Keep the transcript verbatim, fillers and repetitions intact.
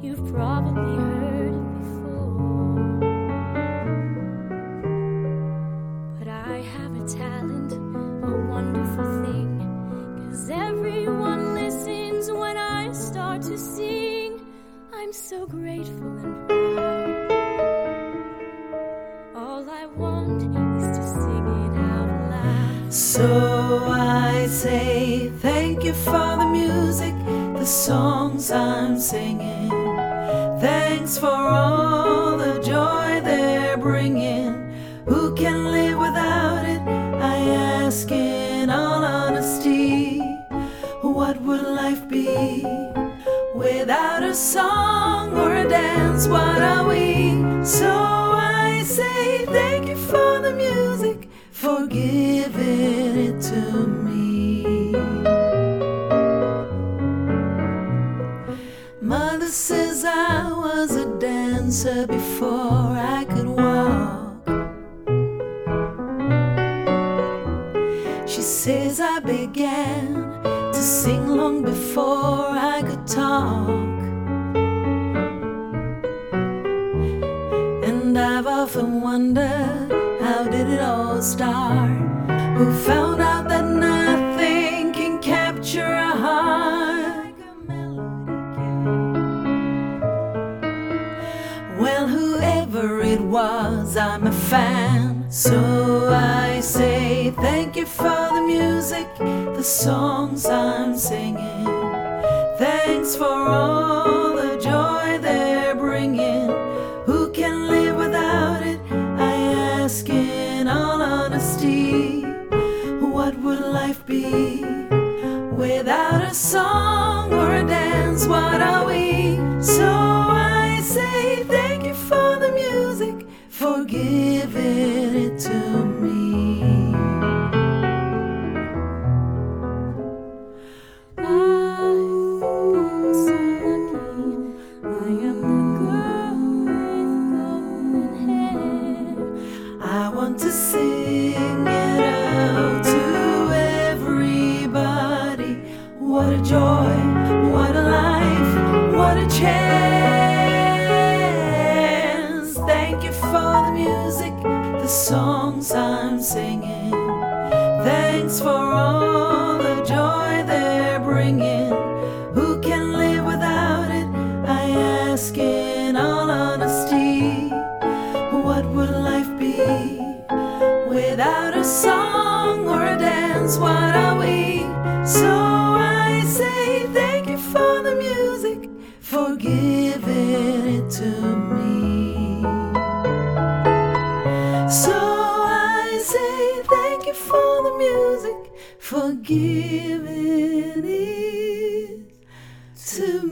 You've probably heard it before, but I have a talent, a wonderful thing, 'cause everyone listens when I start to sing. I'm so grateful and proud. All I want is to sing it out loud. So I say thank you for the music, the songs I'm singing. Thanks for all the joy they're bringing. Who can live without it? I ask in all honesty. What would life be without a song or a dance? What are we? So I say thank you for the music, for giving it to me. Mother says I was a dancer before I could walk. She says I began to sing long before I could talk. And I've often wondered, how did it all start? Who found out that nothing can capture a heart like a melody can? Well, whoever it was, I'm a fan. So I say thank you for the music, the songs I'm singing. Thanks for all the joy they're bringing. Who can live without it? I ask in all honesty. What would life be without a song or a dance? What are we? So I say thank you for the music, for giving it to me. I want to sing it out to everybody. What a joy, what a life, what a chance. Thank you for the music, the songs I'm singing. Thanks for all the joy they're bringing. Who can live without it? I ask in all honesty. What would life be without a song or a dance? What are we? So I say thank you for the music, for giving it to me. So I say thank you for the music, for giving it to me.